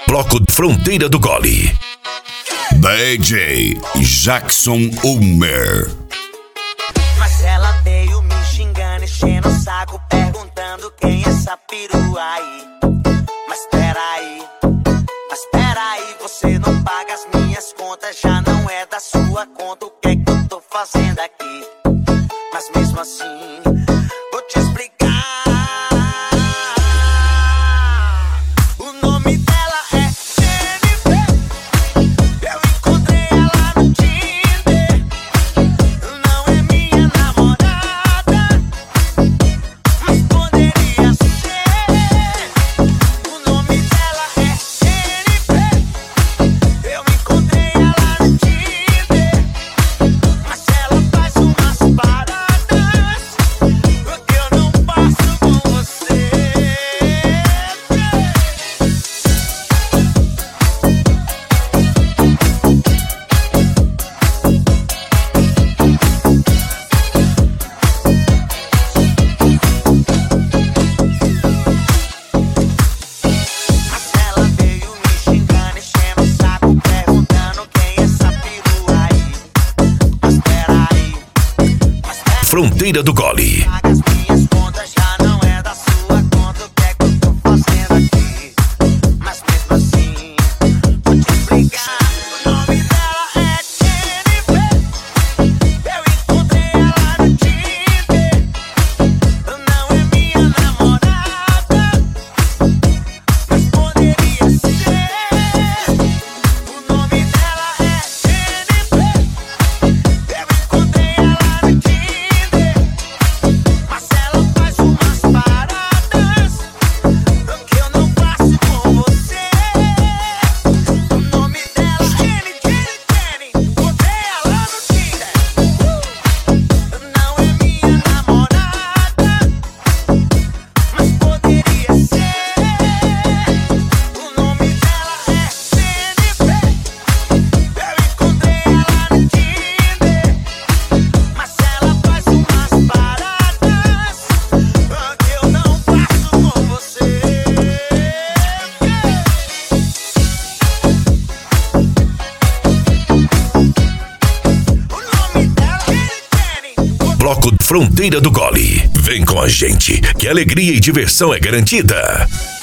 Bloco Fronteira do Gole. DJ Jackson Ulmer. Mas ela veio me xingando, enchendo o saco, perguntando quem é essa perua aí. Mas peraí, você não paga as minhas contas, já não é da sua conta. O que é que eu tô fazendo aqui? Mas mesmo assim, vou te explicar. O nome dela é Jennifer. Eu encontrei ela no Tinder. Não é minha namorada, mas poderia ser. O nome dela é Jennifer. Eu encontrei ela no Tinder, mas ela faz umas paradas que eu não passo com você. Mas ela veio me xingando, enchendo o saco, perguntando quem é essa perua aí. Mas peraí, Fronteira do Gole. paga as minhas contas, já não é da sua conta. O que é que eu tô fazendo aqui? Mas mesmo assim, vou te explicar. O nome dela é Jennifer. Eu encontrei ela no Tinder. Não é minha namorada, mas poderia ser. O nome dela é Jennifer. Eu encontrei ela no Tinder, mas ela faz umas paradas que eu não faço com você. O nome dela é Jenny. Encontrei ela no Tinder. Não é minha namorada, mas poderia ser. O nome dela é Jennifer. Eu encontrei ela no Tinder, mas ela faz umas paradas que eu não faço com você. O nome dela é Jenny. Bloco Fronteira do Gole. Vem com a gente, que alegria e diversão é garantida.